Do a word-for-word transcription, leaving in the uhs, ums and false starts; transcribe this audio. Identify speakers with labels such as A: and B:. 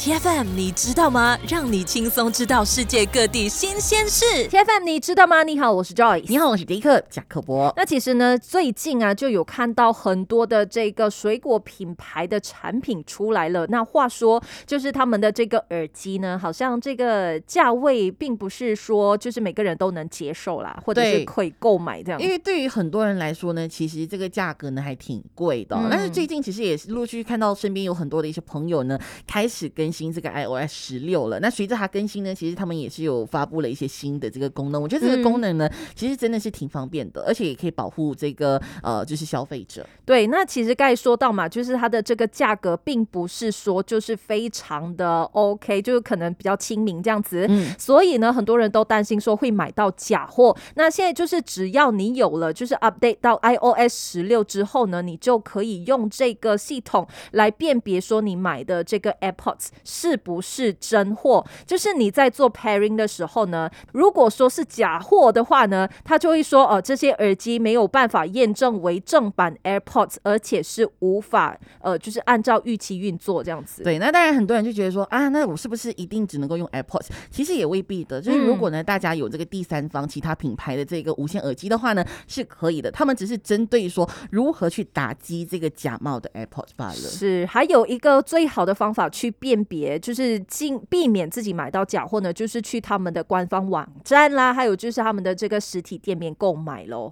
A: T F M 你知道吗？让你轻松知道世界各地新鲜事。
B: T F M 你知道吗？你好，我是 Joyce。
C: 你好，我是迪克贾克伯。
B: 那其实呢，最近啊就有看到很多的这个水果品牌的产品出来了。那话说，就是他们的这个耳机呢，好像这个价位并不是说就是每个人都能接受啦，或者是可以购买这样。
C: 因为对于很多人来说呢，其实这个价格呢还挺贵的、哦嗯。但是最近其实也是陆续看到身边有很多的一些朋友呢，开始更新这个 i O S 十六了。那随着它更新呢，其实他们也是有发布了一些新的这个功能。我觉得这个功能呢，嗯、其实真的是挺方便的，而且也可以保护这个呃，就是消费者。
B: 对，那其实刚才说到嘛，就是它的这个价格并不是说就是非常的 OK， 就是可能比较亲民这样子。嗯，所以呢，很多人都担心说会买到假货。那现在就是只要你有了就是 update 到 i O S 十六之后呢，你就可以用这个系统来辨别说你买的这个 AirPods 是不是真货。就是你在做 pairing 的时候呢，如果说是假货的话呢，他就会说呃这些耳机没有办法验证为正版 AirPods， 而且是无法呃就是按照预期运作这样子。
C: 对，那当然很多人就觉得说啊，那我是不是一定只能够用 AirPods？ 其实也未必的，就是如果呢、嗯、大家有这个第三方其他品牌的这个无线耳机的话呢，是可以的。他们只是针对说如何去打击这个假冒的 AirPods 罢了。
B: 是，还有一个最好的方法去辨别，就是尽避免自己买到假货呢，就是去他们的官方网站啦，还有就是他们的这个实体店面购买咯。